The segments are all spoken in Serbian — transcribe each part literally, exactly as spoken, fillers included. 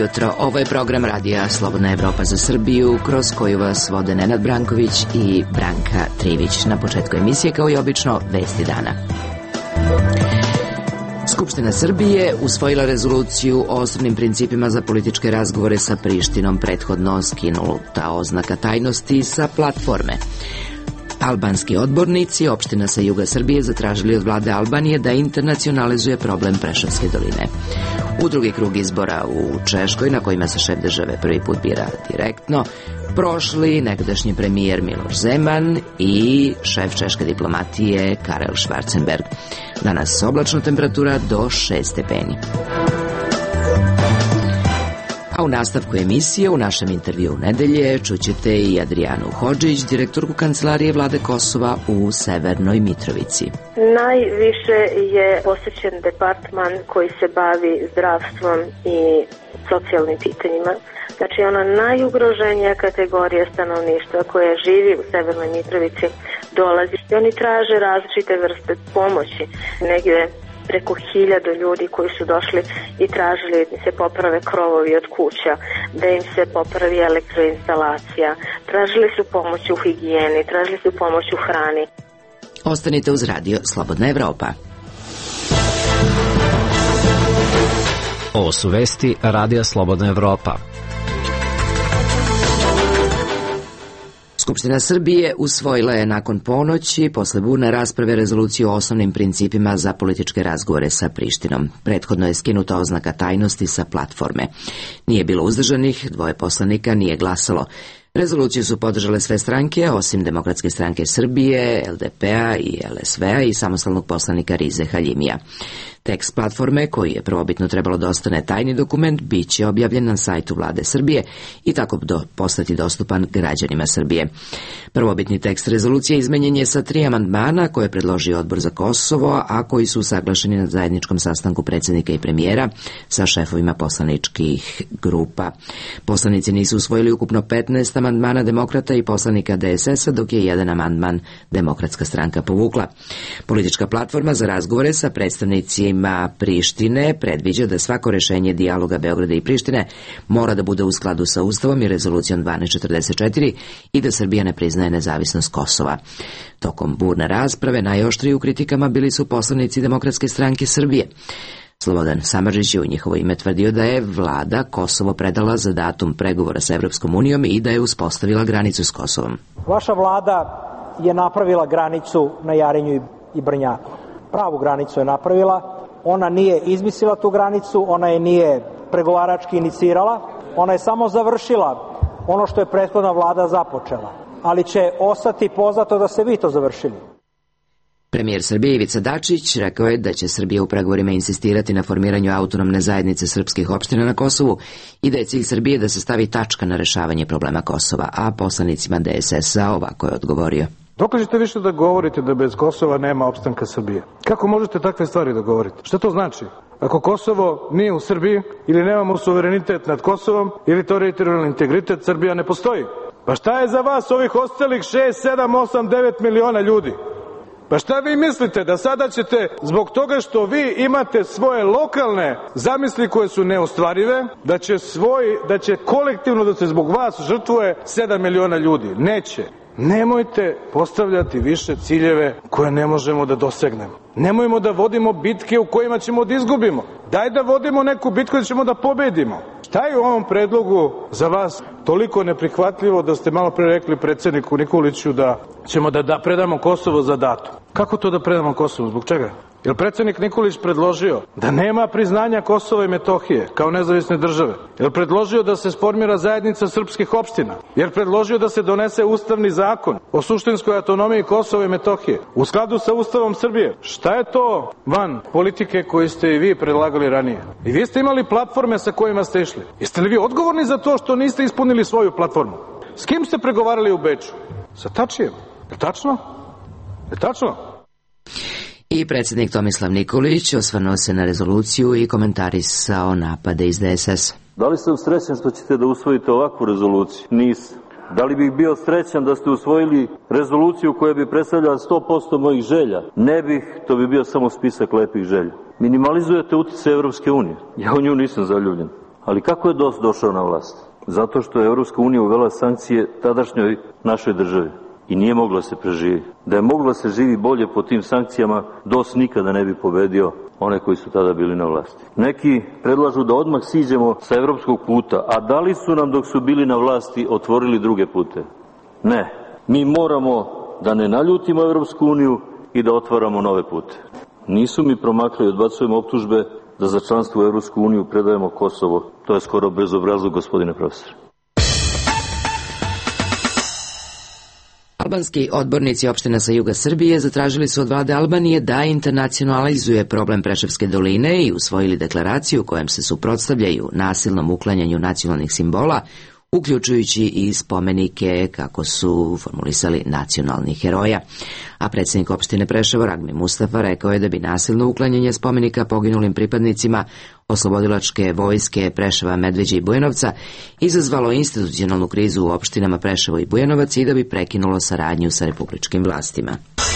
jutro. Ovo je program radija Slobodna Evropa za Srbiju, kroz koju vas vode Nenad Branković i Branka Trivić. Na početku emisije, kao i obično, vesti dana. Skupština Srbije usvojila rezoluciju o osnovnim principima za političke razgovore sa Prištinom, prethodno skinuta oznaka tajnosti sa platforme. Albanski odbornici opština sa juga Srbije zatražili od vlade Albanije da internacionalizuje problem Preševske doline. U drugi krug izbora u Češkoj, na kojima se šef države prvi put bira direktno, prošli nekadašnji premijer Miloš Zeman i šef češke diplomatije Karel Schwarzenberg. Danas oblačna temperatura do šest stepeni. A u nastavku emisije, u našem intervju nedelje, čućete i Adrijanu Hodžić, direktorku Kancelarije vlade Kosova u Severnoj Mitrovici. Najviše je posvećen departman koji se bavi zdravstvom i socijalnim pitanjima. Znači, ona najugroženija kategorija stanovništva koja živi u Severnoj Mitrovici dolazi i oni traže različite vrste pomoći. Negdje preko hiljadu ljudi koji su došli i tražili da se poprave krovovi od kuća, da im se popravi elektroinstalacija, tražili su pomoć u higijeni, tražili su pomoć u hrani. Ostanite uz radio Slobodna Evropa. Ovo su vesti radija Slobodna Evropa. Skupština Srbije usvojila je nakon ponoći, posle burne rasprave, rezoluciju o osnovnim principima za političke razgovore sa Prištinom. Prethodno je skinuta oznaka tajnosti sa platforme. Nije bilo uzdržanih, dvoje poslanika nije glasalo. Rezoluciju su podržale sve stranke, osim Demokratske stranke Srbije, L D P-a i L S V-a i samostalnog poslanika Rize Haljimija. Tekst platforme, koji je prvobitno trebalo da ostane tajni dokument, bit će objavljen na sajtu vlade Srbije i tako do, postati dostupan građanima Srbije. Prvobitni tekst rezolucije izmenjen je sa tri amandmana koje je predložio Odbor za Kosovo, a koji su usaglašeni na zajedničkom sastanku predsjednika i premijera sa šefovima poslaničkih grupa. Poslanici nisu usvojili ukupno petnaest amandmana demokrata i poslanika D S S-a, dok je jedan amandman Demokratska stranka povukla. Politička platforma za razgovore sa predstavnicima Prištine predviđa da svako rešenje dijaloga Beograda i Prištine mora da bude u skladu sa Ustavom i rezolucijom dvanaest četrdeset četiri i da Srbija ne priznaje nezavisnost Kosova. Tokom burne rasprave najoštriji u kritikama bili su poslanici Demokratske stranke Srbije. Slobodan Samardžić je u njihovo ime tvrdio da je vlada Kosovo predala za datum pregovora sa Evropskom unijom i da je uspostavila granicu s Kosovom. Vaša vlada je napravila granicu na Jarinju i Brnjaku. Pravu granicu je napravila. Ona nije izmislila tu granicu, ona je nije pregovarački inicirala, ona je samo završila ono što je prethodna vlada započela, ali će ostati poznato da ste vi to završili. Premijer Srbije Ivica Dačić rekao je da će Srbija u pregovorima insistirati na formiranju autonomne zajednice srpskih opština na Kosovu i da je cilj Srbije da se stavi tačka na rešavanje problema Kosova, a poslanicima D S S-a ovako je odgovorio. Dokle ćete više da govorite da bez Kosova nema opstanka Srbije? Kako možete takve stvari da govorite? Šta to znači? Ako Kosovo nije u Srbiji, ili nemamo suverenitet nad Kosovom, ili teritorijalni integritet, Srbija ne postoji. Pa šta je za vas ovih ostalih šest, sedam, osam, devet miliona ljudi? Pa šta vi mislite, da sada ćete, zbog toga što vi imate svoje lokalne zamisli koje su neostvarive, da će, svoj, da će kolektivno da se zbog vas žrtvuje sedam miliona ljudi? Neće. Nemojte postavljati više ciljeve koje ne možemo da dosegnemo. Nemojmo da vodimo bitke u kojima ćemo da izgubimo. Daj da vodimo neku bitku da ćemo da pobedimo. Šta je u ovom predlogu za vas toliko neprihvatljivo da ste malo pre rekli predsjedniku Nikoliću da ćemo da, da predamo Kosovo za datum? Kako to da predamo Kosovo? Zbog čega? Jer predsjednik Nikolić predložio da nema priznanja Kosova i Metohije kao nezavisne države? Jer predložio da se sformira zajednica srpskih opština? Jer predložio da se donese ustavni zakon o suštinskoj autonomiji Kosova i Metohije u skladu sa Ustavom Srbije? Šta je to van politike koju ste i vi predlagali ranije? I vi ste imali platforme sa kojima ste išli. Jeste li vi odgovorni za to što niste ispunili svoju platformu? S kim ste pregovarali u Beču? Sa Tačijem. Je tačno? Je tačno? I predsjednik Tomislav Nikolić osvrnuo se na rezoluciju i komentarisao napade iz D S S. Da li ste srećan što ćete da usvojite ovakvu rezoluciju? Nisam. Da li bih bio srećan da ste usvojili rezoluciju koja bi predstavljala sto posto mojih želja? Ne bih, to bi bio samo spisak lepih želja. Minimalizujete utjecaj Evropske unije. Ja u nju nisam zaljubljen. Ali kako je D O S došao na vlast? Zato što je Evropska unija uvela sankcije tadašnjoj našoj državi i nije mogla se preživi. Da je mogla se živi bolje po tim sankcijama, D O S nikada ne bi pobedio one koji su tada bili na vlasti. Neki predlažu da odmah siđemo sa evropskog puta, a da li su nam dok su bili na vlasti otvorili druge pute? Ne. Mi moramo da ne naljutimo Evropsku uniju i da otvaramo nove pute. Nisu mi promakli, odbacujemo optužbe da za članstvo u Evropsku uniju predajemo Kosovo. To je skoro bezobrazluk, gospodine profesore. Albanski odbornici opština sa juga Srbije zatražili su od vlade Albanije da internacionalizuje problem Preševske doline i usvojili deklaraciju kojom se suprotstavljaju nasilnom uklanjanju nacionalnih simbola, uključujući i spomenike, kako su formulisali, nacionalnih heroja. A predsjednik opštine Preševo Ragmi Mustafa rekao je da bi nasilno uklanjanje spomenika poginulim pripadnicima oslobodilačke vojske Preševa, Medveđe i Bujanovca izazvalo institucionalnu krizu u opštinama Preševo i Bujanovac i da bi prekinulo saradnju sa republičkim vlastima.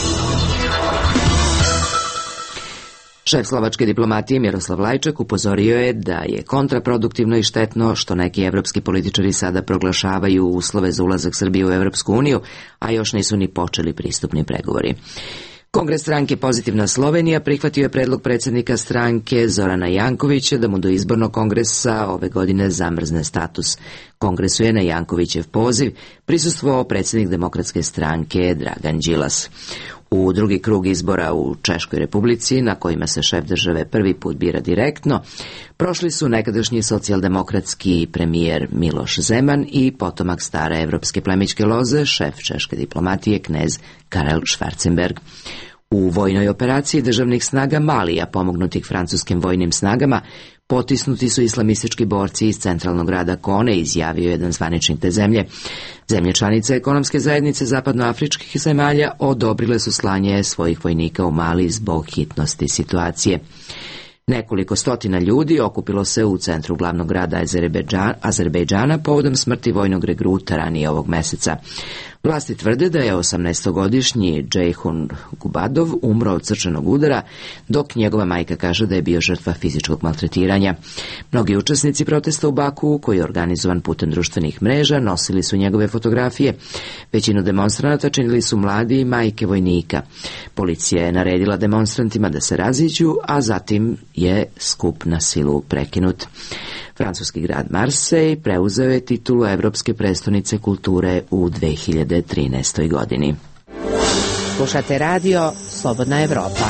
Šef slovačke diplomatije Miroslav Lajčak upozorio je da je kontraproduktivno i štetno što neki evropski političari sada proglašavaju uslove za ulazak Srbije u Evropsku uniju, a još nisu ni počeli pristupni pregovori. Kongres stranke Pozitivna Slovenija prihvatio je predlog predsjednika stranke Zorana Jankovića da mu do izbornog kongresa ove godine zamrzne status. Kongresu je na Jankovićev poziv prisustvovao predsjednik Demokratske stranke Dragan Đilas. U drugi krug izbora u Češkoj Republici, na kojima se šef države prvi put bira direktno, prošli su nekadašnji socijaldemokratski premijer Miloš Zeman i potomak stare evropske plemićke loze, šef češke diplomatije knez Karel Schwarzenberg. U vojnoj operaciji državnih snaga Malija, pomognutih francuskim vojnim snagama, potisnuti su islamistički borci iz centralnog grada Kone, izjavio jedan zvaničnik te zemlje. Zemlje članice ekonomske zajednice zapadnoafričkih zemalja odobrile su slanje svojih vojnika u Mali zbog hitnosti situacije. Nekoliko stotina ljudi okupilo se u centru glavnog grada Azerbejdžana povodom smrti vojnog regruta ranije ovog meseca. Vlasti tvrde da je osamnaestogodišnji Džejhun Gubadov umro od srčanog udara, dok njegova majka kaže da je bio žrtva fizičkog maltretiranja. Mnogi učesnici protesta u Baku, koji je organizovan putem društvenih mreža, nosili su njegove fotografije. Većinu demonstranata činili su mladi i majke vojnika. Policija je naredila demonstrantima da se raziđu, a zatim je skup na silu prekinut. Francuski grad Marsej preuzeo je titulu Evropske prestonice kulture u dve hiljade trinaestoj. godini. Slušate radio Slobodna Evropa.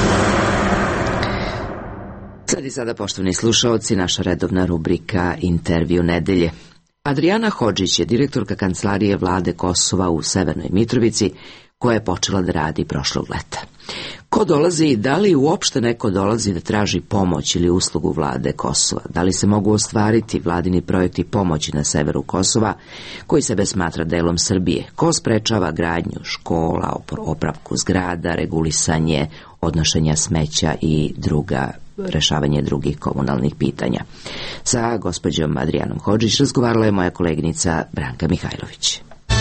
Sledi sada, poštovani slušaoci, naša redovna rubrika Intervju nedelje. Adriana Hodžić je direktorka kancelarije vlade Kosova u Severnoj Mitrovici, koja je počela da radi prošlog leta. Ko dolazi i da li uopšte neko dolazi da traži pomoć ili uslugu vlade Kosova? Da li se mogu ostvariti vladini projekti pomoći na severu Kosova, koji sebe smatra delom Srbije? Ko sprečava gradnju škola, opravku zgrada, regulisanje odnošenja smeća i druga rešavanje drugih komunalnih pitanja? Sa gospođom Adrijanom Hodžić razgovarala je moja koleginica Branka Mihajlović.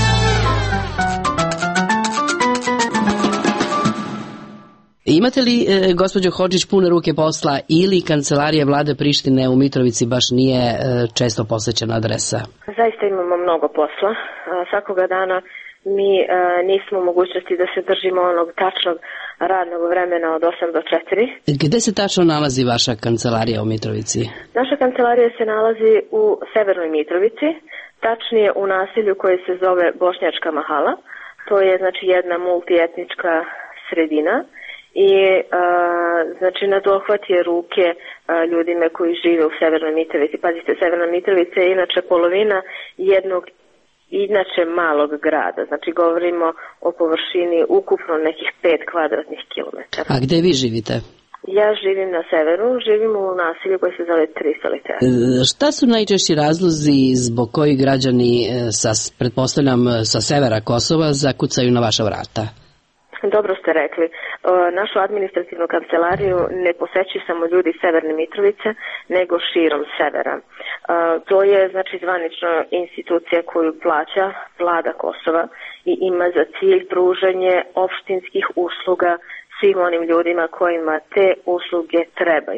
Imate li, e, gospođo Hodžić, pune ruke posla ili kancelarija vlade Prištine u Mitrovici baš nije e, često posećena adresa? Zaista imamo mnogo posla. Svakoga dana mi e, nismo u mogućnosti da se držimo onog tačnog radnog vremena od osam do četiri. Gde se tačno nalazi vaša kancelarija u Mitrovici? Naša kancelarija se nalazi u Severnoj Mitrovici, tačnije u naselju koje se zove Bošnjačka Mahala. To je znači jedna multietnička sredina. I a, znači na dohvat je ruke a, ljudima koji žive u Severnoj Mitrovici. Pazite, Severna Mitrovica je inače polovina jednog inače malog grada. Znači govorimo o površini ukupno nekih pet kvadratnih kilometara. A gde vi živite? Ja živim na severu, živim u naselju koje se zove Tri solitera. E, šta su najčešći razlozi zbog kojih građani, sa, pretpostavljam, sa severa Kosova zakucaju na vaša vrata? Dobro ste rekli. Našu administrativnu kancelariju ne posećuju samo ljudi iz Severne Mitrovice, nego širom severa. To je znači zvanično institucija koju plaća vlada Kosova i ima za cilj pružanje opštinskih usluga svim onim ljudima kojima te usluge trebaju.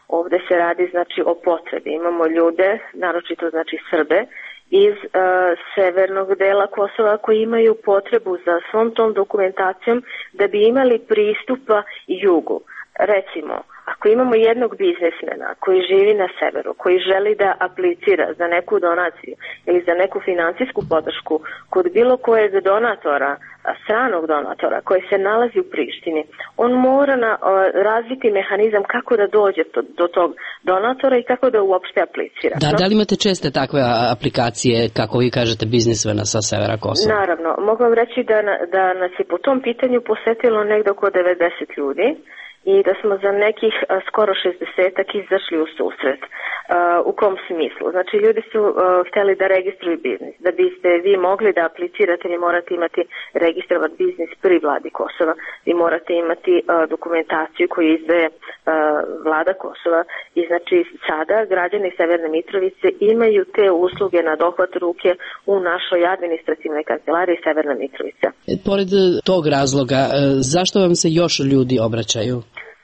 Ovde se radi znači o potrebi. Imamo ljude, naročito znači Srbe, iz uh, severnog dela Kosova koji imaju potrebu za svom tom dokumentacijom da bi imali pristupa jugu. Recimo, ako imamo jednog biznismena koji živi na severu, koji želi da aplicira za neku donaciju ili za neku finansijsku podršku kod bilo kojeg donatora, stranog donatora koji se nalazi u Prištini, on mora na, o, razviti mehanizam kako da dođe to, do tog donatora i kako da uopšte aplicira. Da, da li imate česte takve aplikacije, kako vi kažete, biznismena sa severa Kosova? Naravno, mogu vam reći da, da nas je po tom pitanju posetilo negde oko devedeset ljudi i da smo za nekih a, skoro šezdesetak izašli u susret. A, u kom smislu? Znači, ljudi su a, hteli da registruju biznis. Da biste vi mogli da aplicirate, vi morate imati registrovan biznis pri vladi Kosova. Vi morate imati a, dokumentaciju koju izdaje a, vlada Kosova. I znači, sada građani Severne Mitrovice imaju te usluge na dohvat ruke u našoj administrativnoj kancelariji Severna Mitrovica. Pored tog razloga, zašto vam se još ljudi obraćaju?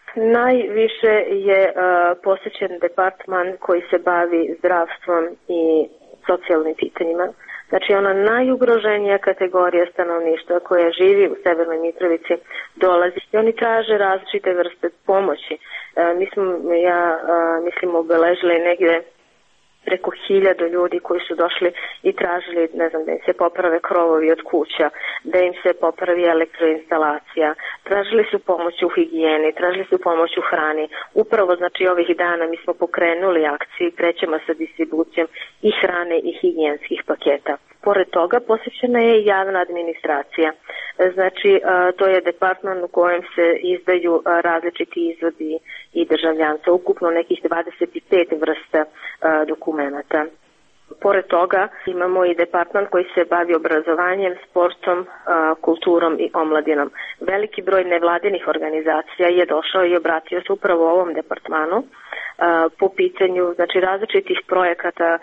Najviše je uh, posvećen departman koji se bavi zdravstvom i socijalnim pitanjima. Znači, ona najugroženija kategorija stanovništva koja živi u Severnoj Mitrovici dolazi i oni traže različite vrste pomoći. Uh, mi smo, ja uh, mislim, obeležili negdje preko hiljadu ljudi koji su došli i tražili, ne znam, da im se poprave krovovi od kuća, da im se popravi elektroinstalacija, tražili su pomoć u higijeni, tražili su pomoć u hrani. Upravo, znači, ovih dana mi smo pokrenuli akciju, krećemo sa distribucijom i hrane i higijenskih paketa. Pored toga, posvećena je javna administracija. Znači, to je departman u kojem se izdaju različiti izvodi i državljanstva, ukupno nekih dvadeset pet vrsta dokumenata. Pored toga imamo i departman koji se bavi obrazovanjem, sportom, kulturom i omladinom. Veliki broj nevladinih organizacija je došao i obratio se upravo ovom departmanu po pitanju, znači, različitih projekata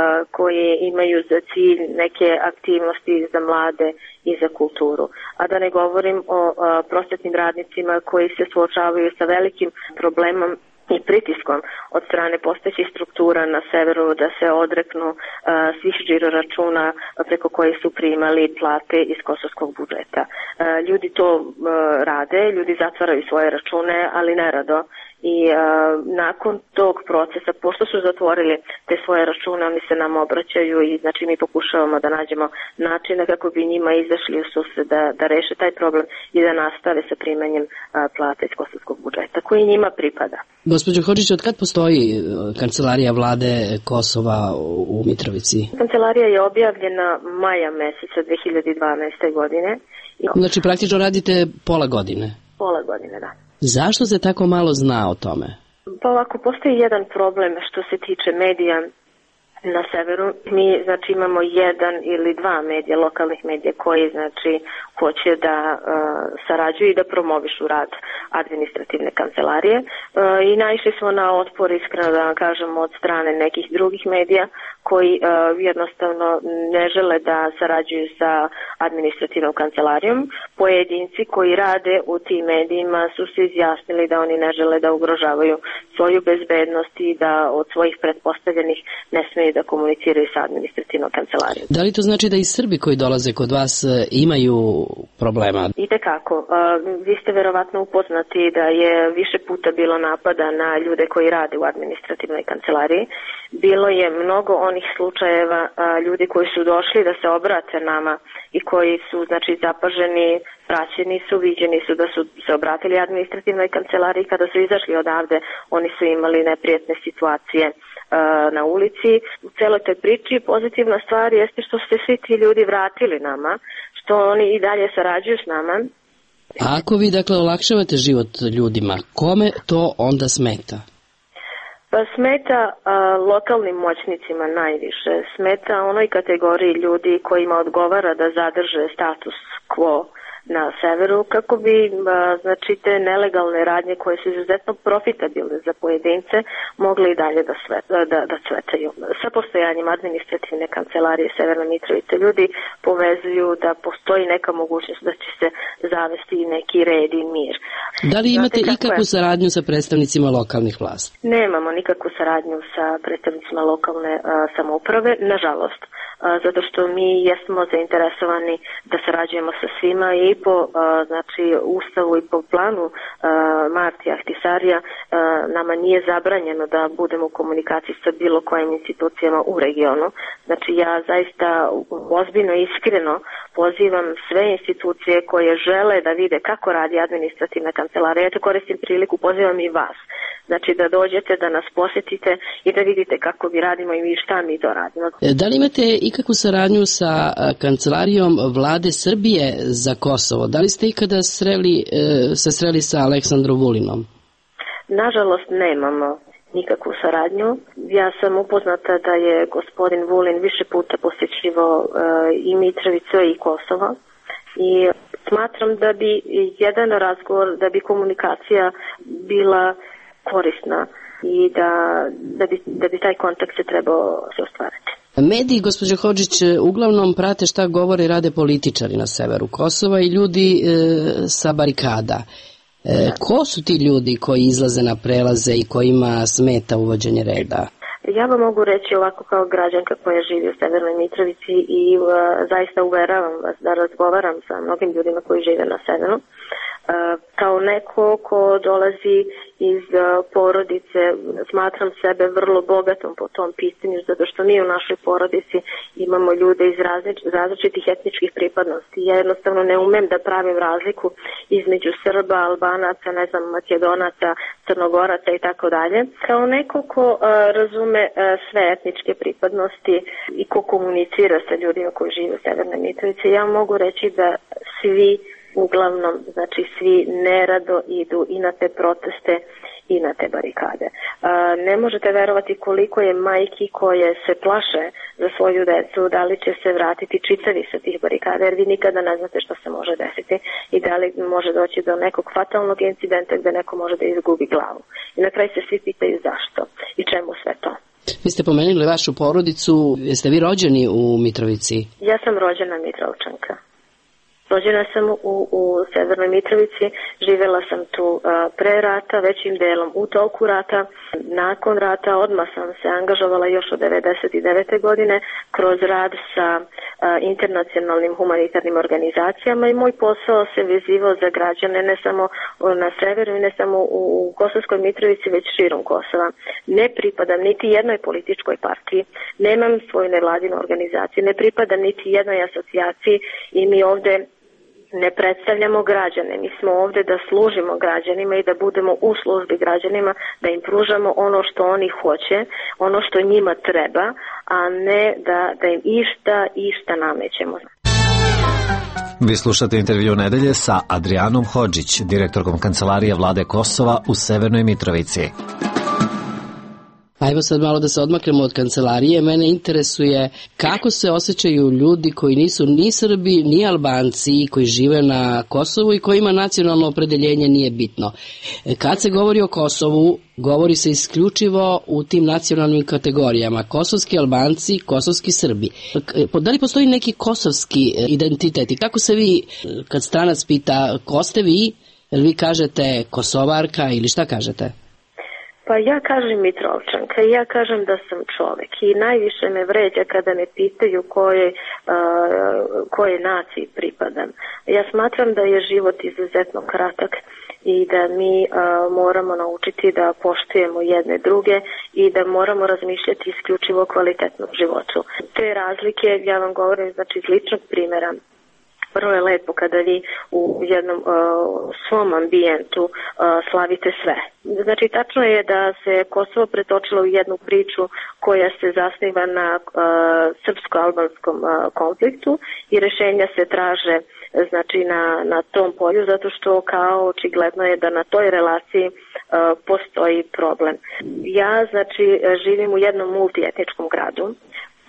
koji imaju za cilj neke aktivnosti za mlade i za kulturu. A da ne govorim o prosvetnim radnicima koji se suočavaju sa velikim problemom i pritiskom od strane postojećih struktura na severu da se odreknu uh, svih žiroračuna preko kojih su primali plate iz kosovskog budžeta. Uh, ljudi to uh, rade, ljudi zatvaraju svoje račune, ali nerado. I uh, nakon tog procesa, pošto su zatvorili te svoje račune, oni se nam obraćaju i znači mi pokušavamo da nađemo načine kako bi njima izašli u susret da, da reše taj problem i da nastave sa primanjem uh, plata iz kosovskog budžeta koji njima pripada. Gospođo Hodžić, od kad postoji kancelarija vlade Kosova u Mitrovici? Kancelarija je objavljena maja meseca dve hiljade dvanaeste. godine. I... Znači praktično radite pola godine? Pola godine, da. Zašto se tako malo zna o tome? Pa ovako, postoji jedan problem što se tiče medija na severu. Mi, znači, imamo jedan ili dva medija, lokalnih medija koji, znači, hoće da uh, sarađuju i da promovišu rad administrativne kancelarije. Uh, I naišli smo na otpor, iskreno da vam kažem, od strane nekih drugih medija koji uh, jednostavno ne žele da sarađuju sa administrativnom kancelarijom. Pojedinci koji rade u tim medijima su se izjasnili da oni ne žele da ugrožavaju svoju bezbednost i da od svojih pretpostavljenih ne smeju da komuniciraju sa administrativnom kancelarijom. Da li to znači da i Srbi koji dolaze kod vas imaju problema? Itekako. Uh, vi ste verovatno upoznati da je više puta bilo napada na ljude koji rade u administrativnoj kancelariji. Bilo je mnogo onih slučajeva uh, ljudi koji su došli da se obrate nama i koji su, znači, zapaženi, praćeni su, viđeni su da su se obratili administrativnoj kancelariji. Kada su izašli odavde, oni su imali neprijatne situacije na ulici. U celoj toj priči pozitivna stvar jeste što se svi ti ljudi vratili nama, što oni i dalje sarađuju s nama. A ako vi, dakle, olakšavate život ljudima, kome to onda smeta? Pa smeta a, lokalnim moćnicima najviše. Smeta onoj kategoriji ljudi kojima odgovara da zadrže status quo na severu kako bi znači te nelegalne radnje koje su izuzetno profitabilne za pojedince mogle i dalje da, sve, da, da cvetaju. Sa postojanjem administrativne kancelarije Severne Mitrovice ljudi povezuju da postoji neka mogućnost da će se zavesti neki red i mir. Da li imate ikakvu saradnju sa predstavnicima lokalnih vlasti? Nemamo nikakvu saradnju sa predstavnicima lokalne a, samouprave, nažalost. Zato što mi jesmo zainteresovani da sarađujemo sa svima i po znači ustavu i po planu Martija Ahtisarija nama nije zabranjeno da budemo u komunikaciji sa bilo kojim institucijama u regionu. Znači ja zaista ozbiljno i iskreno pozivam sve institucije koje žele da vide kako radi administrativna kancelarija. Ja to koristim priliku, pozivam i vas. Znači da dođete, da nas posjetite i da vidite kako mi radimo i šta mi to radimo. Da li imate ikakvu saradnju sa kancelarijom vlade Srbije za Kosovo? Da li ste ikada sreli, se sreli sa Aleksandrom Vulinom? Nažalost nemamo nikakvu saradnju. Ja sam upoznata da je gospodin Vulin više puta posjećivao i Mitrovicu i Kosovo i smatram da bi jedan razgovor, da bi komunikacija bila korisna i da, da, bi, da bi taj kontakt se trebao se ostvariti. Mediji, gospođo Hodžić, uglavnom prate šta govore i rade političari na severu Kosova i ljudi e, sa barikada. E, ko su ti ljudi koji izlaze na prelaze i kojima smeta uvođenje reda? Ja vam mogu reći ovako kao građanka koja živi u Severnoj Mitrovici i uh, zaista uveravam vas da razgovaram sa mnogim ljudima koji žive na severu. Uh, kao neko ko dolazi iz uh, porodice, smatram sebe vrlo bogatom po tom pitanju, zato što mi u našoj porodici imamo ljude iz različ, različitih etničkih pripadnosti. Ja jednostavno ne umem da pravim razliku između Srba, Albanaca, ne znam, Makedonaca, Crnogoraca i tako dalje. Kao neko ko uh, razume uh, sve etničke pripadnosti i ko komunicira sa ljudima koji žive u Severnoj Mitrovici, ja mogu reći da svi uglavnom, znači svi nerado idu i na te proteste i na te barikade. A, ne možete verovati koliko je majki koje se plaše za svoju decu, da li će se vratiti čitavi sa tih barikada, jer vi nikada ne znate što se može desiti i da li može doći do nekog fatalnog incidenta gde neko može da izgubi glavu. I na kraju se svi pitaju zašto i čemu sve to. Vi ste pomenuli vašu porodicu, jeste vi rođeni u Mitrovici? Ja sam rođena Mitrovčanka. Rođena sam u, u Severnoj Mitrovici, živjela sam tu a, pre rata, većim delom u toku rata. Nakon rata odmah sam se angažovala još od devedeset devete godine kroz rad sa a, internacionalnim humanitarnim organizacijama i moj posao se vezivao za građane ne samo na severu i ne samo u, u Kosovskoj Mitrovici, već širom Kosova. Ne pripadam niti jednoj političkoj partiji, nemam svoju nevladinu organizaciju, ne pripadam niti jednoj asocijaciji i mi ovde ne predstavljamo građane, mi smo ovde da služimo građanima i da budemo u službi građanima, da im pružamo ono što oni hoće, ono što njima treba, a ne da, da im išta, išta namećemo. Vi slušate intervju nedelje sa Adrijanom Hodžić, direktorkom Kancelarije vlade Kosova u Severnoj Mitrovici. Ajmo sad malo da se odmaknemo od kancelarije. Mene interesuje kako se osjećaju ljudi koji nisu ni Srbi, ni Albanci, koji žive na Kosovu i kojima nacionalno opredeljenje nije bitno. Kad se govori o Kosovu, govori se isključivo u tim nacionalnim kategorijama. Kosovski Albanci, kosovski Srbi. Da li postoji neki kosovski identitet i kako se vi, kad stranac pita ko ste vi, vi kažete Kosovarka ili šta kažete? Pa ja kažem Mitrovčanka i ja kažem da sam čovek i najviše me vređa kada me pitaju koje, uh, koje naciji pripadam. Ja smatram da je život izuzetno kratak i da mi uh, moramo naučiti da poštujemo jedne druge i da moramo razmišljati isključivo o kvalitetnom životu. Te razlike, ja vam govorim znači iz ličnog primjera, vrlo je lepo kada vi u jednom uh, svom ambijentu uh, slavite sve. Znači, tačno je da se Kosovo pretočilo u jednu priču koja se zasniva na uh, srpsko-albanskom uh, konfliktu i rešenja se traže znači na, na tom polju, zato što kao očigledno je da na toj relaciji uh, postoji problem. Ja, znači, živim u jednom multietničkom gradu.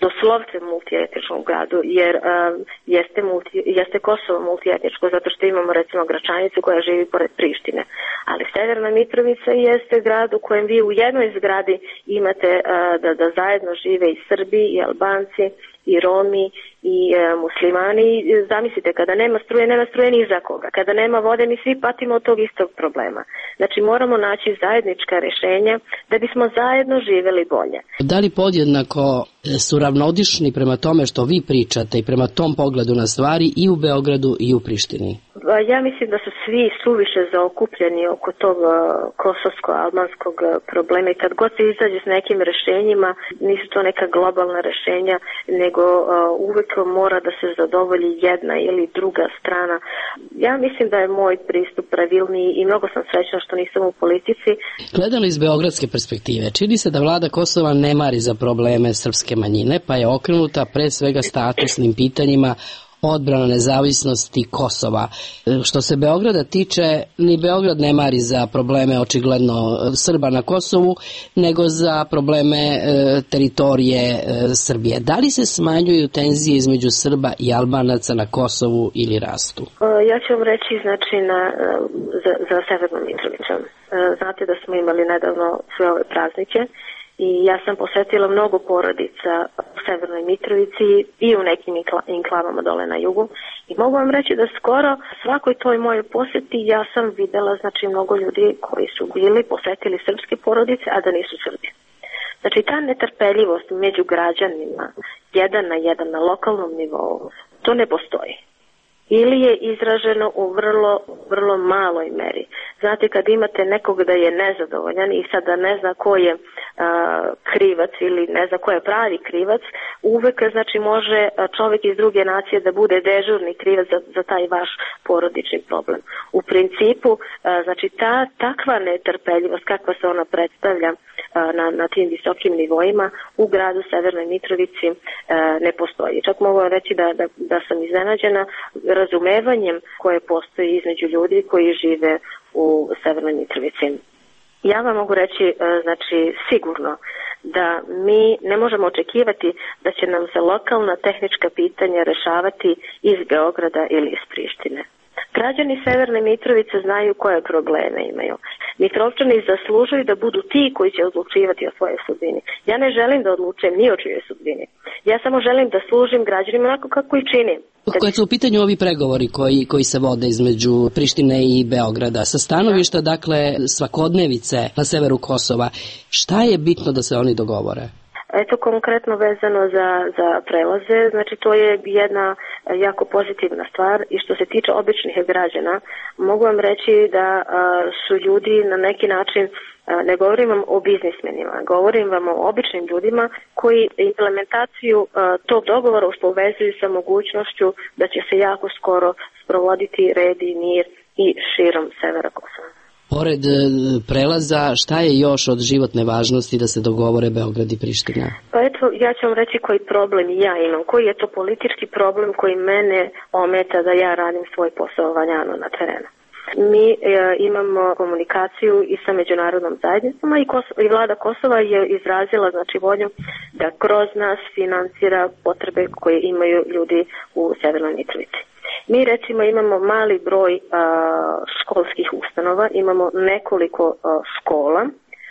doslovce multietničkom gradu, jer um, jeste, multi, jeste Kosovo multietničko zato što imamo recimo Gračanicu koja živi pored Prištine, ali Severna Mitrovica jeste grad u kojem vi u jednoj zgradi imate uh, da, da zajedno žive i Srbi i Albanci i Romi i e, muslimani. Zamislite, kada nema struje, nema struje ni za koga. Kada nema vode, mi svi patimo od tog istog problema. Znači, moramo naći zajednička rešenja da bismo zajedno živeli bolje. Da li podjednako su ravnodišni prema tome što vi pričate i prema tom pogledu na stvari i u Beogradu i u Prištini? Ja mislim da su svi suviše zaokupljeni oko tog kosovsko-albanskog problema i kad god se izađe s nekim rešenjima, nisu to neka globalna rešenja, nego uvek mora da se zadovolji jedna ili druga strana. Ja mislim da je moj pristup pravilniji i mnogo sam srećna što nisam u politici. Gledano iz beogradske perspektive, čini se da vlada Kosova ne mari za probleme srpske manjine, pa je okrenuta pre svega statusnim pitanjima odbrana nezavisnosti Kosova. Što se Beograda tiče, ni Beograd ne mari za probleme očigledno Srba na Kosovu, nego za probleme e, teritorije e, Srbije. Da li se smanjuju tenzije između Srba i Albanaca na Kosovu ili rastu? Ja ću vam reći znači na, za, za Severnom Mitrovicom. Znate da smo imali nedavno sve ove praznike i ja sam posetila mnogo porodica u Severnoj Mitrovici i u nekim enklavama dole na jugu i mogu vam reći da skoro svakoj toj mojoj poseti ja sam videla znači mnogo ljudi koji su bili posetili srpske porodice, a da nisu Srbi. Znači ta netrpeljivost među građanima, jedan na jedan na lokalnom nivou, to ne postoji. Ili je izraženo u vrlo, vrlo maloj meri. Znate, kad imate nekog da je nezadovoljan i sada ne zna ko je a, krivac ili ne zna ko je pravi krivac, uvek znači može čovjek iz druge nacije da bude dežurni krivac za, za taj vaš porodični problem. U principu, a, znači ta takva netrpeljivost kakva se ona predstavlja Na, na tim visokim nivoima u gradu Severnoj Mitrovici e, ne postoji. Čak mogu reći da, da, da sam iznenađena razumevanjem koje postoji između ljudi koji žive u Severnoj Mitrovici. Ja vam mogu reći e, znači sigurno da mi ne možemo očekivati da će nam se lokalna tehnička pitanja rešavati iz Beograda ili iz Prištine. Građani Severne Mitrovice znaju koje probleme imaju. Mitrovčani zaslužuju da budu ti koji će odlučivati o svojoj sudbini. Ja ne želim da odlučujem ni o čijoj sudbini. Ja samo želim da služim građanima onako kako i činim. Kad su u pitanju ovi pregovori koji, koji se vode između Prištine i Beograda, sa stanovišta dakle svakodnevice na severu Kosova, šta je bitno da se oni dogovore? Eto, konkretno vezano za, za prelaze, znači to je jedna jako pozitivna stvar i što se tiče običnih građana, mogu vam reći da a, su ljudi na neki način, a, ne govorim vam o biznismenima, govorim vam o običnim ljudima koji implementaciju a, tog dogovora povezuju sa mogućnošću da će se jako skoro sprovoditi red i mir i širom severa Kosova. Pored prelaza, šta je još od životne važnosti da se dogovore Beograd i Priština? Pa eto, ja ću vam reći koji problem ja imam, koji je to politički problem koji mene ometa da ja radim svoj posao valjano na terenu. Mi e, imamo komunikaciju i sa međunarodnom zajednicom i, Kosovo, i vlada Kosova je izrazila znači volju da kroz nas financira potrebe koje imaju ljudi u Severnoj Mitrovici. Mi recimo imamo mali broj a, školskih ustanova, imamo nekoliko a, škola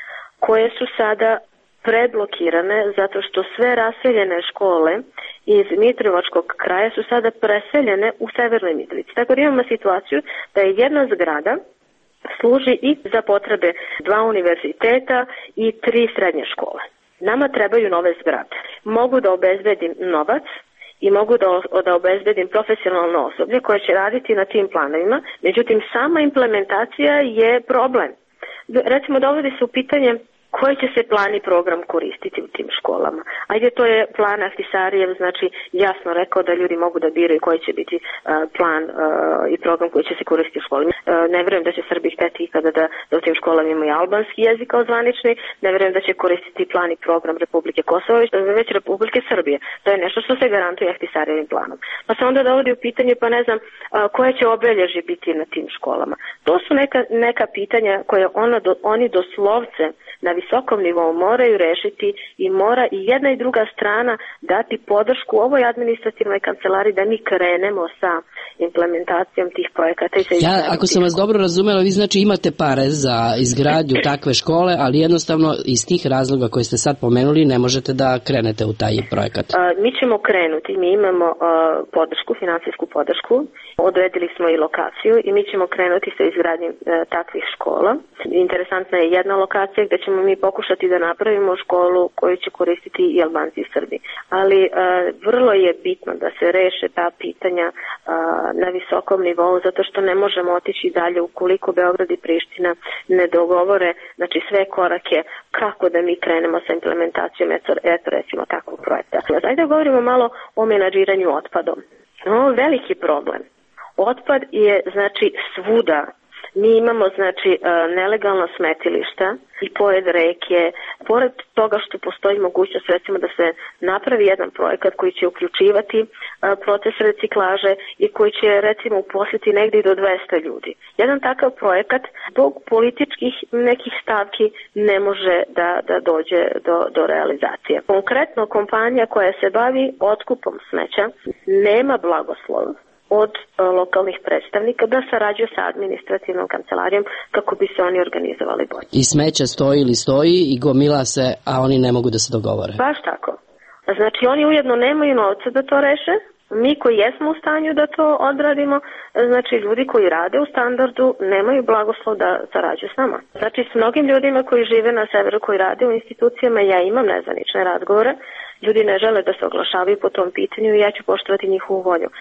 koje su sada preblokirane zato što sve raseljene škole iz Mitrovačkog kraja su sada preseljene u Severnoj Mitrovici. Tako da imamo situaciju da je jedna zgrada služi i za potrebe dva univerziteta i tri srednje škole. Nama trebaju nove zgrade. Mogu da obezbedim novac i mogu da, da obezbedim profesionalno osoblje koje će raditi na tim planovima, međutim sama implementacija je problem. Recimo dovodi se u pitanje koji će se plan i program koristiti u tim školama. Ajde, to je plan Ahtisarijev, znači jasno rekao da ljudi mogu da biraju koji će biti uh, plan uh, i program koji će se koristiti u školi. Uh, ne verujem da će Srbi hteti ikada da, da u tim školama imaju albanski jezik kao zvanični, ne verujem da će koristiti plan i program Republike Kosova, već Republike Srbije. To je nešto što se garantuje Ahtisarijevim planom. Pa se onda dovodi u pitanje, pa ne znam, uh, koje će obeležje biti na tim školama. To su neka, neka pitanja koje ona do, oni doslovce na visokom nivou moraju rešiti i mora i jedna i druga strana dati podršku ovoj administrativnoj kancelariji da mi krenemo sa implementacijom tih projekata. I sa ja, ako sam vas dobro razumela, vi znači imate pare za izgradnju takve škole, ali jednostavno iz tih razloga koje ste sad pomenuli ne možete da krenete u taj projekat. A, mi ćemo krenuti, mi imamo a, podršku, finansijsku podršku, odredili smo i lokaciju i mi ćemo krenuti sa izgradnjom a, takvih škola. Interesantna je jedna lokacija gde ćemo mi pokušati da napravimo školu koju će koristiti i Albanci i Srbi. Ali a, vrlo je bitno da se reše ta pitanja a, na visokom nivou, zato što ne možemo otići dalje ukoliko Beograd i Priština ne dogovore, znači sve korake kako da mi krenemo sa implementacijom eto, eto recimo takvog projekta. Ajde da govorimo malo o menadžiranju otpadom. No, veliki problem. Otpad je znači svuda. Mi imamo znači nelegalna smetilišta i pored reke, pored toga što postoji mogućnost recimo da se napravi jedan projekat koji će uključivati proces reciklaže i koji će recimo uposliti negdje i do dvesta ljudi. Jedan takav projekat zbog političkih nekih stavki ne može da, da dođe do, do realizacije. Konkretno kompanija koja se bavi otkupom smeća nema blagoslov od lokalnih predstavnika da sarađuju sa administrativnom kancelarijom kako bi se oni organizovali bolje. I smeće stoji ili stoji i gomila se, a oni ne mogu da se dogovore. Baš tako. Znači oni ujedno nemaju novca da to reše, mi koji jesmo u stanju da to odradimo, znači ljudi koji rade u standardu nemaju blagoslov da sarađuju s nama. Znači s mnogim ljudima koji žive na severu, koji rade u institucijama, ja imam nezvanične razgovore, ljudi ne žele da se oglašavaju po tom pitanju i ja ću poštovati njihovu volju.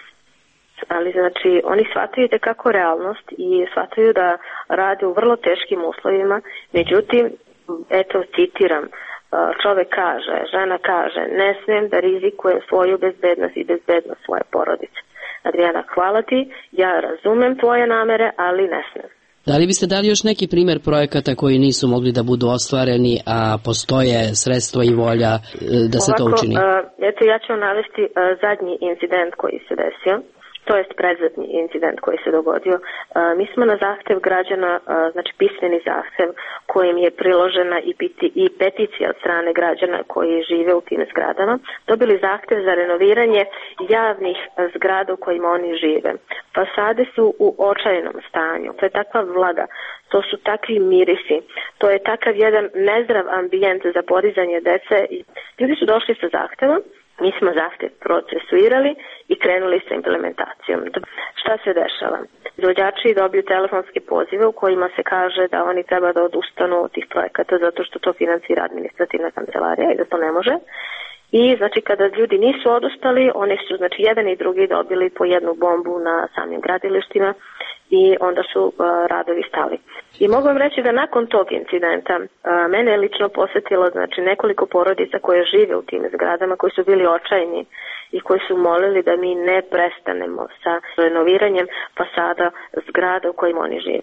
Ali znači oni shvataju kako realnost i shvataju da rade u vrlo teškim uslovima, međutim, eto citiram, čovek kaže, žena kaže, ne smijem da rizikujem svoju bezbednost i bezbednost svoje porodice. Adriana, hvala ti, ja razumem tvoje namere, ali ne smijem. Da li biste dali još neki primer projekata koji nisu mogli da budu ostvareni, a postoje sredstva i volja da se Ovako, to učini? Eto, ja ću navesti zadnji incident koji se desio. To je predzadnji incident koji se dogodio. Mi smo na zahtev građana, znači pismeni zahtev kojim je priložena i, piti, i peticija od strane građana koji žive u tim zgradama, dobili zahtev za renoviranje javnih zgrada u kojima oni žive. Fasade su u očajnom stanju, to je takva vlaga, to su takvi mirisi, to je takav jedan nezdrav ambijent za podizanje dece. Ljudi su došli sa zahtevom, mi smo zahtev procesuirali i krenuli sa implementacijom. Šta se dešava? Izvođači dobiju telefonske pozive u kojima se kaže da oni treba da odustanu od tih projekata zato što to finansira administrativna kancelarija i da to ne može. I znači kada ljudi nisu odustali, oni su znači jedan i drugi dobili po jednu bombu na samim gradilištima i onda su uh, radovi stali. I mogu vam reći da nakon tog incidenta uh, mene je lično posetilo znači nekoliko porodica koje žive u tim zgradama, koji su bili očajni i koji su molili da mi ne prestanemo sa renoviranjem fasada zgrada u kojima oni žive.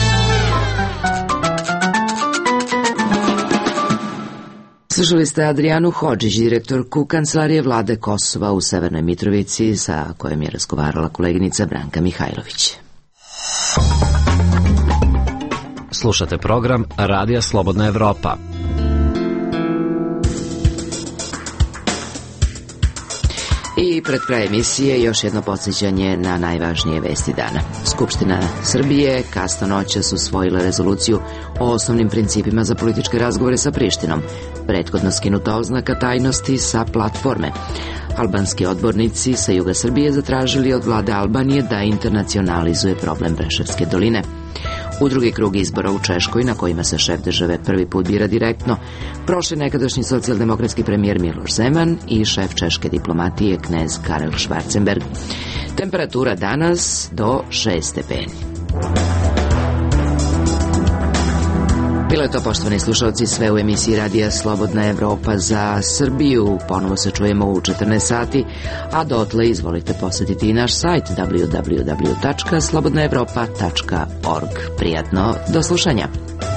Slušali ste Adrianu Hodžić, direktorku Kancelarije vlade Kosova u Severnoj Mitrovici, sa kojom je razgovarala koleginica Branka Mihajlović. Slušate program Radija Slobodna Evropa. I pred kraj emisije još jedno podsjećanje na najvažnije vesti dana. Skupština Srbije kasno noćas usvojila rezoluciju o osnovnim principima za političke razgovore sa Prištinom. Prethodno skinuta oznaka tajnosti sa platforme. Albanski odbornici sa juga Srbije zatražili od vlade Albanije da internacionalizuje problem Preševske doline. U drugi krug izbora u Češkoj, na kojima se šef države prvi put bira direktno, prošli nekadašnji socijaldemokratski premijer Miloš Zeman i šef češke diplomatije knez Karel Schwarzenberg. Temperatura danas do šest stepeni. Bilo je to, poštovani slušalci, sve u emisiji Radija Slobodna Evropa za Srbiju. Ponovo se čujemo u četrnaest sati, a dotle izvolite posetiti i naš sajt w w w tačka slobodna evropa tačka org. Prijatno, do slušanja.